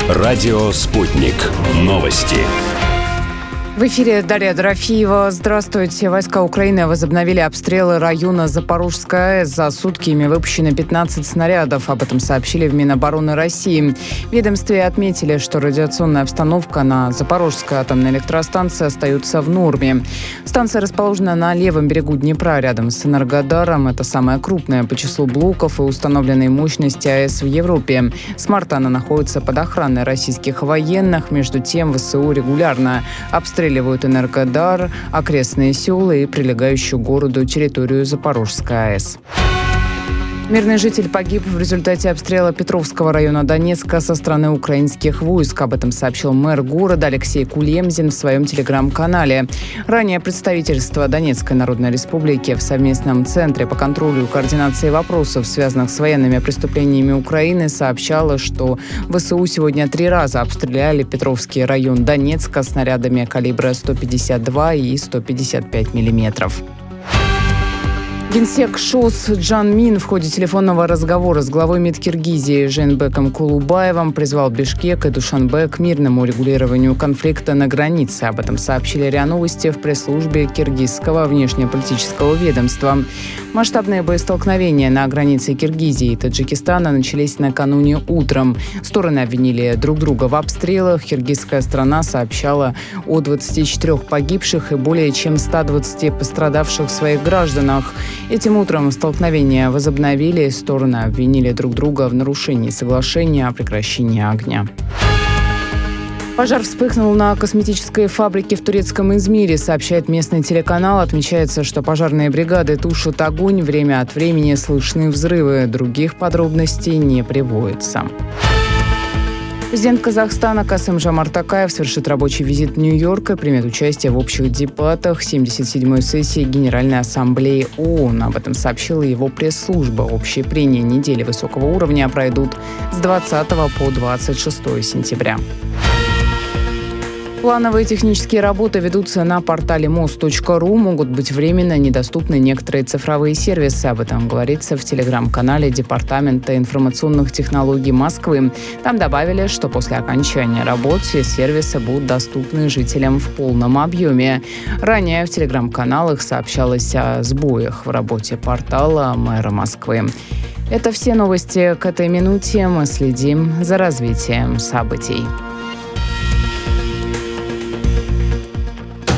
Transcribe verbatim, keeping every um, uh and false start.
Радио «Спутник». Новости. В эфире Дарья Дорофеева. Здравствуйте. Войска Украины возобновили обстрелы района Запорожская АЭС. За сутки ими выпущено пятнадцать снарядов. Об этом сообщили в Минобороны России. В ведомстве отметили, что радиационная обстановка на Запорожской атомной электростанции остается в норме. Станция расположена на левом берегу Днепра, рядом с Энергодаром. Это самая крупная по числу блоков и установленной мощности АЭС в Европе. С марта она находится под охраной российских военных. Между тем, ВСУ регулярно обстреливают Обстреливают Энергодар, окрестные села и прилегающую к городу территорию Запорожской АЭС. Мирный житель погиб в результате обстрела Петровского района Донецка со стороны украинских войск. Об этом сообщил мэр города Алексей Кулемзин в своем телеграм-канале. Ранее представительство Донецкой Народной Республики в совместном центре по контролю и координации вопросов, связанных с военными преступлениями Украины, сообщало, что ВСУ сегодня три раза обстреляли Петровский район Донецка снарядами калибра сто пятьдесят два и сто пятьдесят пять миллиметров. Генсек ШОС Джан Мин в ходе телефонного разговора с главой МИД Киргизии Жээнбеком Кулубаевым призвал Бишкек и Душанбе к мирному урегулированию конфликта на границе. Об этом сообщили РИА Новости в пресс-службе киргизского внешнеполитического ведомства. Масштабные боестолкновения на границе Киргизии и Таджикистана начались накануне утром. Стороны обвинили друг друга в обстрелах. Киргизская страна сообщала о двадцати четырёх погибших и более чем ста двадцати пострадавших своих гражданах. Этим утром столкновения возобновили. Стороны обвинили друг друга в нарушении соглашения о прекращении огня. Пожар вспыхнул на косметической фабрике в турецком Измире, сообщает местный телеканал. Отмечается, что пожарные бригады тушат огонь. Время от времени слышны взрывы. Других подробностей не приводится. Президент Казахстана Касым-Жомарт Токаев совершит рабочий визит в Нью-Йорк и примет участие в общих дебатах семьдесят седьмой сессии Генеральной Ассамблеи ООН. Об этом сообщила его пресс-служба. Общие прения недели высокого уровня пройдут с двадцатого по двадцать шестое сентября. Плановые технические работы ведутся на портале мост точка ру. Могут быть временно недоступны некоторые цифровые сервисы. Об этом говорится в телеграм-канале Департамента информационных технологий Москвы. Там добавили, что после окончания работ все сервисы будут доступны жителям в полном объеме. Ранее в телеграм-каналах сообщалось о сбоях в работе портала мэра Москвы. Это все новости к этой минуте. Мы следим за развитием событий.